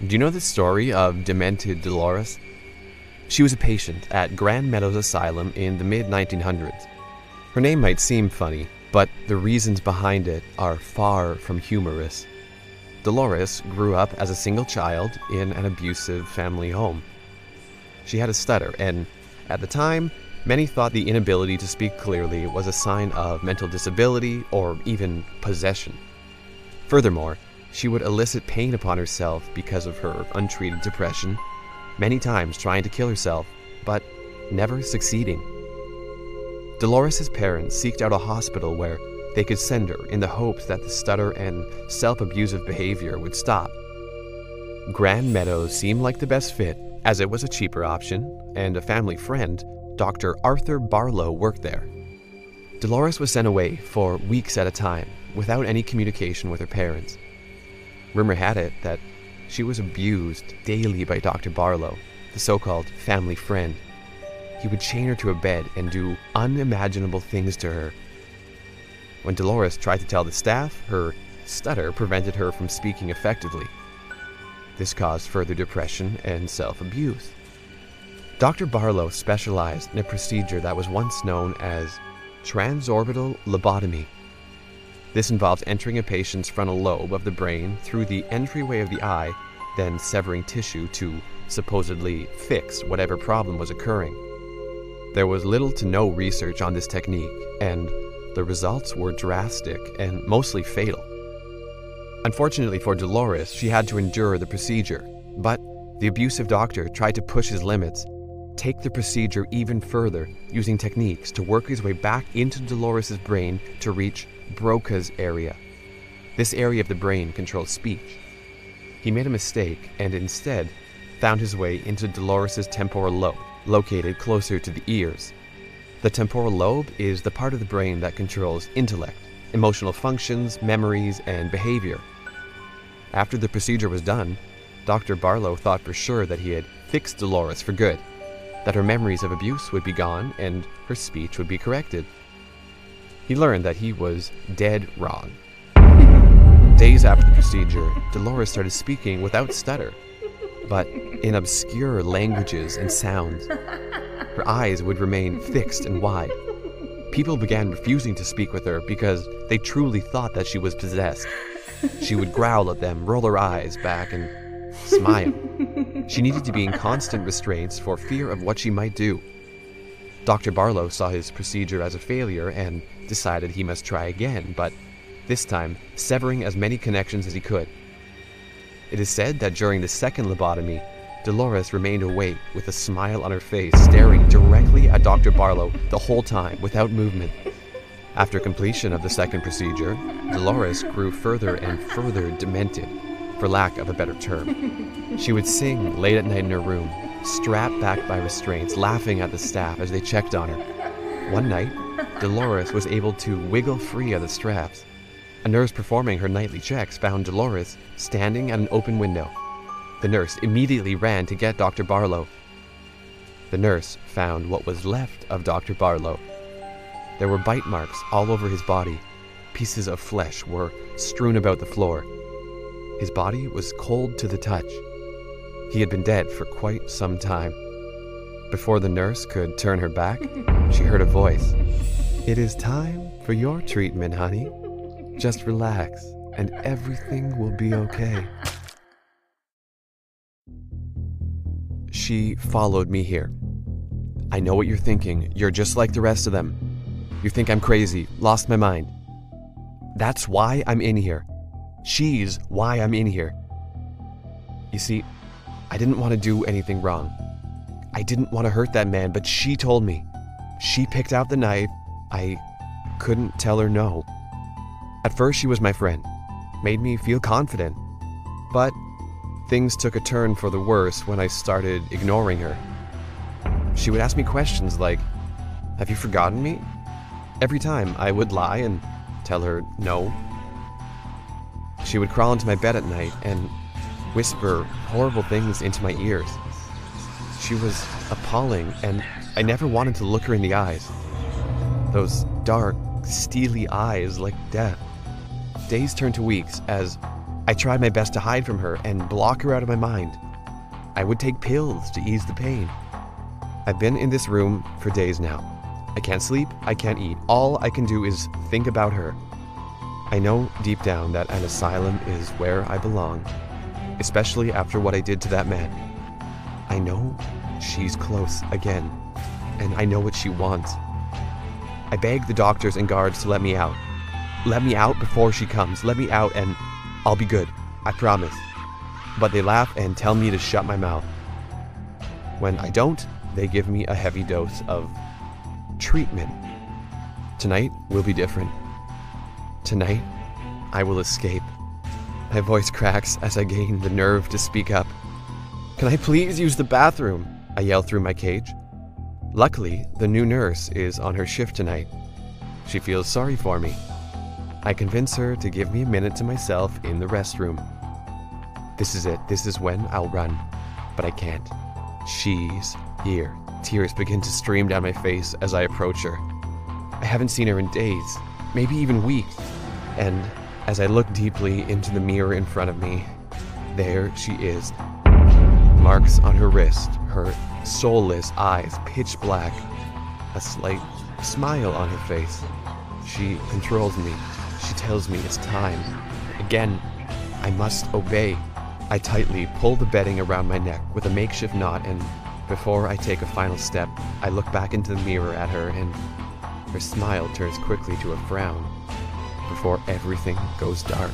Do you know the story of demented Dolores? She was a patient at Grand Meadows Asylum in the mid-1900s. Her name might seem funny, but the reasons behind it are far from humorous. Dolores grew up as a single child in an abusive family home. She had a stutter, and at the time, many thought the inability to speak clearly was a sign of mental disability or even possession. Furthermore, she would elicit pain upon herself because of her untreated depression, many times trying to kill herself, but never succeeding. Dolores' parents sought out a hospital where they could send her in the hopes that the stutter and self-abusive behavior would stop. Grand Meadows seemed like the best fit, as it was a cheaper option, and a family friend, Dr. Arthur Barlow, worked there. Dolores was sent away for weeks at a time, without any communication with her parents. Rumor had it that she was abused daily by Dr. Barlow, the so-called family friend. He would chain her to a bed and do unimaginable things to her. When Dolores tried to tell the staff, her stutter prevented her from speaking effectively. This caused further depression and self-abuse. Dr. Barlow specialized in a procedure that was once known as transorbital lobotomy. This involves entering a patient's frontal lobe of the brain through the entryway of the eye, then severing tissue to supposedly fix whatever problem was occurring. There was little to no research on this technique, and the results were drastic and mostly fatal. Unfortunately for Dolores, she had to endure the procedure, but the abusive doctor tried to push his limits, take the procedure even further, using techniques to work his way back into Dolores' brain to reach Broca's area. This area of the brain controls speech. He made a mistake and instead found his way into Dolores' temporal lobe, located closer to the ears. The temporal lobe is the part of the brain that controls intellect, emotional functions, memories, and behavior. After the procedure was done, Dr. Barlow thought for sure that he had fixed Dolores for good, that her memories of abuse would be gone and her speech would be corrected. He learned that he was dead wrong. Days after the procedure, Dolores started speaking without stutter, but in obscure languages and sounds. Her eyes would remain fixed and wide. People began refusing to speak with her because they truly thought that she was possessed. She would growl at them, roll her eyes back, and smile. She needed to be in constant restraints for fear of what she might do. Dr. Barlow saw his procedure as a failure and decided he must try again, but this time severing as many connections as he could. It is said that during the second lobotomy, Dolores remained awake with a smile on her face, staring directly at Dr. Barlow the whole time without movement. After completion of the second procedure, Dolores grew further and further demented, for lack of a better term. She would sing late at night in her room, strapped back by restraints, laughing at the staff as they checked on her. One night, Dolores was able to wiggle free of the straps. A nurse performing her nightly checks found Dolores standing at an open window. The nurse immediately ran to get Dr. Barlow. The nurse found what was left of Dr. Barlow. There were bite marks all over his body. Pieces of flesh were strewn about the floor. His body was cold to the touch. He had been dead for quite some time. Before the nurse could turn her back, she heard a voice. "It is time for your treatment, honey. Just relax, and everything will be okay." She followed me here. I know what you're thinking. You're just like the rest of them. You think I'm crazy, lost my mind. That's why I'm in here. She's why I'm in here. You see, I didn't want to do anything wrong. I didn't want to hurt that man, but she told me. She picked out the knife. I couldn't tell her no. At first, she was my friend, made me feel confident. But things took a turn for the worse when I started ignoring her. She would ask me questions like, "Have you forgotten me?" Every time I would lie and tell her no. She would crawl into my bed at night and whisper horrible things into my ears. She was appalling, and I never wanted to look her in the eyes. Those dark, steely eyes like death. Days turned to weeks as I tried my best to hide from her and block her out of my mind. I would take pills to ease the pain. I've been in this room for days now. I can't sleep, I can't eat. All I can do is think about her. I know deep down that an asylum is where I belong, especially after what I did to that man. I know she's close again, and I know what she wants. I beg the doctors and guards to let me out. Let me out before she comes. Let me out and I'll be good. I promise. But they laugh and tell me to shut my mouth. When I don't, they give me a heavy dose of treatment. Tonight will be different. Tonight, I will escape. My voice cracks as I gain the nerve to speak up. Can I please use the bathroom? I yell through my cage. Luckily, the new nurse is on her shift tonight. She feels sorry for me. I convince her to give me a minute to myself in the restroom. This is it. This is when I'll run. But I can't. She's here. Tears begin to stream down my face as I approach her. I haven't seen her in days, maybe even weeks. And as I look deeply into the mirror in front of me, there she is. Marks on her wrist, her soulless eyes pitch black, a slight smile on her face. She controls me. She tells me it's time. Again, I must obey. I tightly pull the bedding around my neck with a makeshift knot, and before I take a final step, I look back into the mirror at her, and her smile turns quickly to a frown before everything goes dark.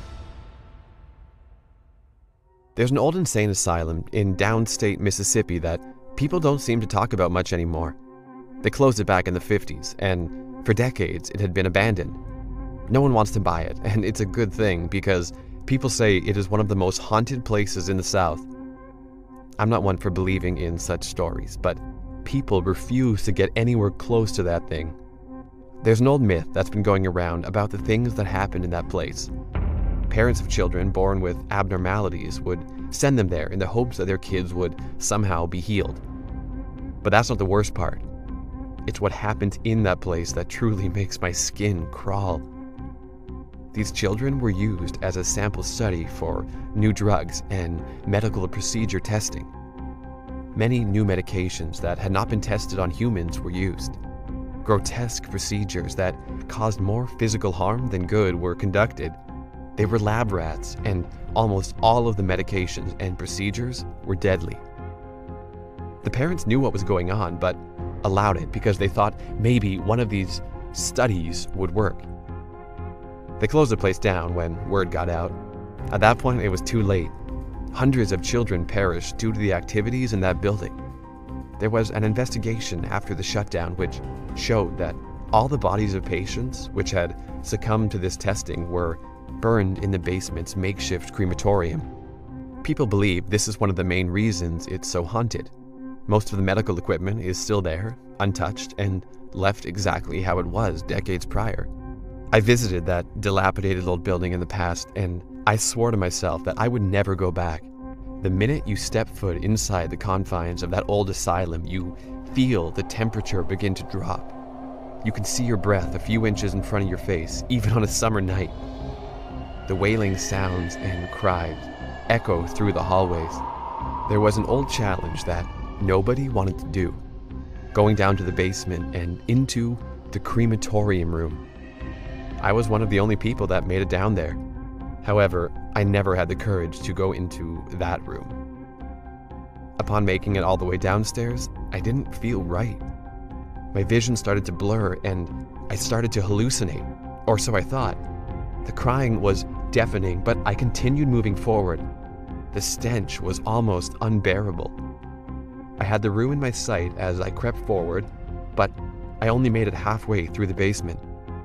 There's an old insane asylum in downstate Mississippi that people don't seem to talk about much anymore. They closed it back in the 50s, and for decades it had been abandoned. No one wants to buy it, and it's a good thing because people say it is one of the most haunted places in the South. I'm not one for believing in such stories, but people refuse to get anywhere close to that thing. There's an old myth that's been going around about the things that happened in that place. Parents of children born with abnormalities would send them there in the hopes that their kids would somehow be healed. But that's not the worst part. It's what happened in that place that truly makes my skin crawl. These children were used as a sample study for new drugs and medical procedure testing. Many new medications that had not been tested on humans were used. Grotesque procedures that caused more physical harm than good were conducted. They were lab rats, and almost all of the medications and procedures were deadly. The parents knew what was going on, but allowed it because they thought maybe one of these studies would work. They closed the place down when word got out. At that point, it was too late. Hundreds of children perished due to the activities in that building. There was an investigation after the shutdown which showed that all the bodies of patients which had succumbed to this testing were burned in the basement's makeshift crematorium. People believe this is one of the main reasons it's so haunted. Most of the medical equipment is still there, untouched, and left exactly how it was decades prior. I visited that dilapidated old building in the past, and I swore to myself that I would never go back. The minute you step foot inside the confines of that old asylum, you feel the temperature begin to drop. You can see your breath a few inches in front of your face, even on a summer night. The wailing sounds and cries echo through the hallways. There was an old challenge that nobody wanted to do, going down to the basement and into the crematorium room. I was one of the only people that made it down there. However, I never had the courage to go into that room. Upon making it all the way downstairs, I didn't feel right. My vision started to blur and I started to hallucinate, or so I thought. The crying was deafening, but I continued moving forward. The stench was almost unbearable. I had the room in my sight as I crept forward, but I only made it halfway through the basement.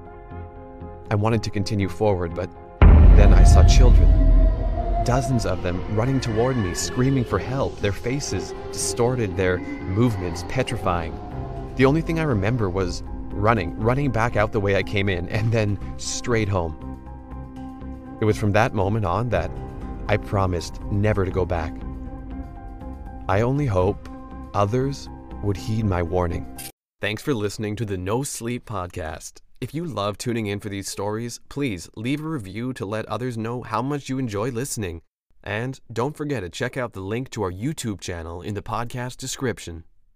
I wanted to continue forward, but then I saw children. Dozens of them running toward me, screaming for help, their faces distorted, their movements petrifying. The only thing I remember was running back out the way I came in, and then straight home. It was from that moment on that I promised never to go back. I only hope others would heed my warning. Thanks for listening to the No Sleep Podcast. If you love tuning in for these stories, please leave a review to let others know how much you enjoy listening. And don't forget to check out the link to our YouTube channel in the podcast description.